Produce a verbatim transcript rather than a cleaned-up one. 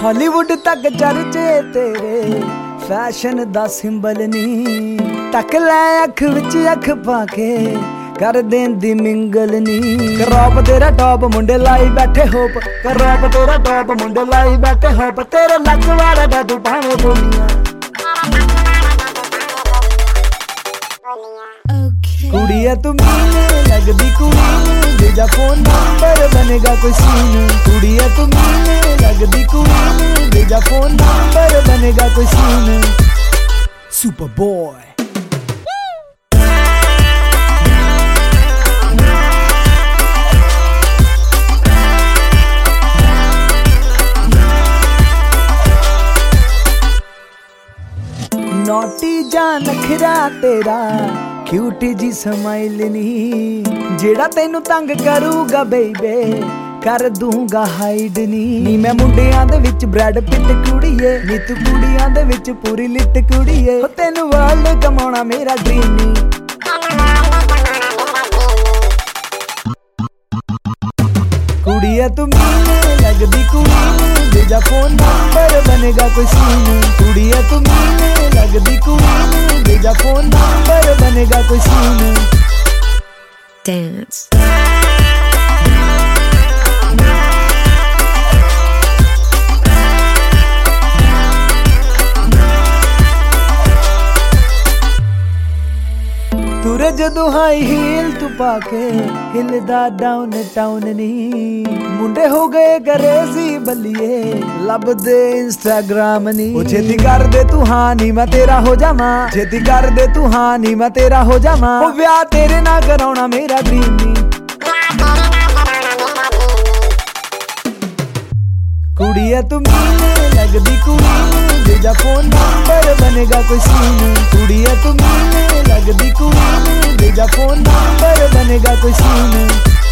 Hollywood तक चर्चे तेरे फैशन दा सिंबल नी तक लै अख विच अख पाके कर देंदी मिंगल नी। करॉप तेरा टॉप मुंडे लाई बैठे होप, करॉप तेरा टॉप मुंडे लाई बैठे होप, तेरे लक वाला डू भावे बोलियां। कुड़िया तू मीने लगदी कुड़ी जेजा फोन नंबर बनेगा कोई सीन। कुड़िया तू मीने लगदी कुड़ी जेजा फोन नंबर बनेगा कोई सीन। सुपर बॉय नोटी जा नखरा तेरा क्यूटी जी स्माइल नी जेड़ा तेनू तंग करूगा बेबे कर दूंगा हाइड नी। नी मैं मुंडियां दे विच ब्रैड पिट कुड़ीए नी तू कुड़ियां दे विच पूरी लिट कुड़ीए हो तेनू वर्ल्ड कमाउणा मेरा ड्रीम नी। कुड़िया तू मीने लगदी कुड़ी जेजा फोन नंबर बनेगा कोई सीन। कुड़िया तू मीने लगदी कुड़ी जेजा फोन नंबर बनेगा कोई सीन। Dance. तुरे जदों हाई हील तू पाके हिलदा डाउन टाउन नी मुंडे हो गए क्रेजी बल्लिए लभदे इंस्टाग्राम नी। ओ छेती कर दे तू हां नी मैं तेरा हो जावां, छेती कर दे तू हां नी मैं तेरा हो जावां। ओ ब्याह तेरे ना कराउणा मेरा ड्रीम नी। कुड़िया तू मीने लगदी कुड़ी जेजा फोन नंबर बनेगा कोई सीन। कुड़िया तू मीने लगदी कुड़ी जेजा फोन नंबर बनेगा कोई सीन।